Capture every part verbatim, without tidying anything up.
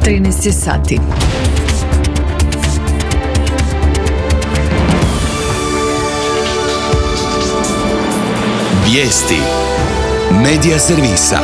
trinaest je sati. Vijesti Medija servisa.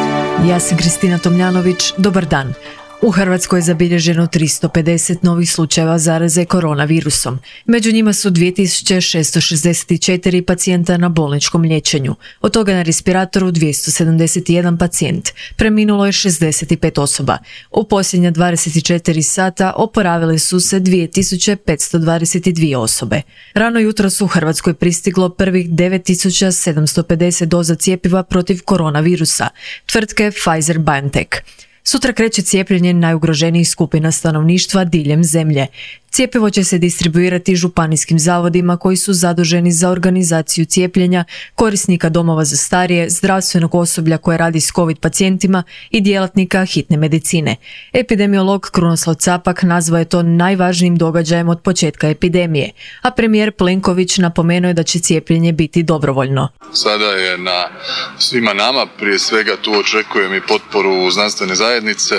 Ja sam Kristina Tomljanović, dobar dan. U Hrvatskoj je zabilježeno tristo pedeset novih slučajeva zaraze koronavirusom. Među njima su dvije tisuće šesto šezdeset četiri pacijenta na bolničkom liječenju. Od toga na respiratoru dvjesto sedamdeset jedan pacijent. Preminulo je šezdeset pet osoba. U posljednja dvadeset četiri sata oporavile su se dvije tisuće petsto dvadeset dvije osobe. Rano jutro su u Hrvatskoj pristiglo prvih devet tisuća sedamsto pedeset doza cjepiva protiv koronavirusa, tvrtke Pfizer-BioNTech. Sutra kreće cijepljenje najugroženijih skupina stanovništva diljem zemlje. Cjepivo će se distribuirati županijskim zavodima koji su zaduženi za organizaciju cijepljenja, korisnika domova za starije, zdravstvenog osoblja koje radi s COVID pacijentima i djelatnika hitne medicine. Epidemiolog Krunoslav Capak nazvao je to najvažnijim događajem od početka epidemije, a premijer Plenković napomenuo je da će cijepljenje biti dobrovoljno. Sada je na svima nama, prije svega tu očekujem i potporu znanstvene zajednice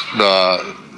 da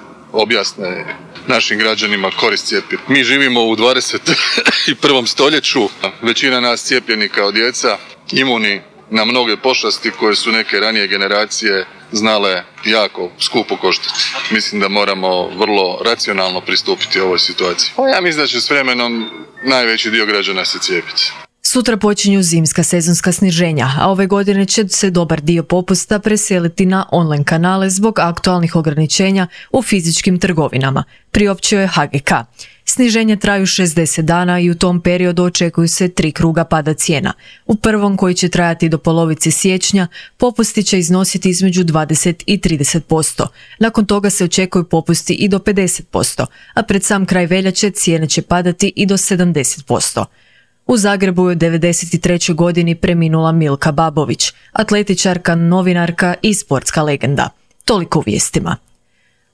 objasne našim građanima korist cjepiva. Mi živimo u dvadeset prvom stoljeću, većina nas cijepljeni kao djeca, imuni na mnoge pošasti koje su neke ranije generacije znale jako skupo koštati. Mislim da moramo vrlo racionalno pristupiti ovoj situaciji. Ja mislim da će s vremenom najveći dio građana se cijepiti. Sutra počinju zimska sezonska sniženja, a ove godine će se dobar dio popusta preseliti na online kanale zbog aktualnih ograničenja u fizičkim trgovinama, priopćio je H G K. Sniženja traju šezdeset dana i u tom periodu očekuju se tri kruga pada cijena. U prvom, koji će trajati do polovice siječnja, popusti će iznositi između dvadeset i trideset posto. Nakon toga se očekuju popusti i do pedeset posto, a pred sam kraj veljače cijene će padati i do sedamdeset posto. U Zagrebu je u devedeset trećoj godini preminula Milka Babović, atletičarka, novinarka i sportska legenda. Toliko u vijestima.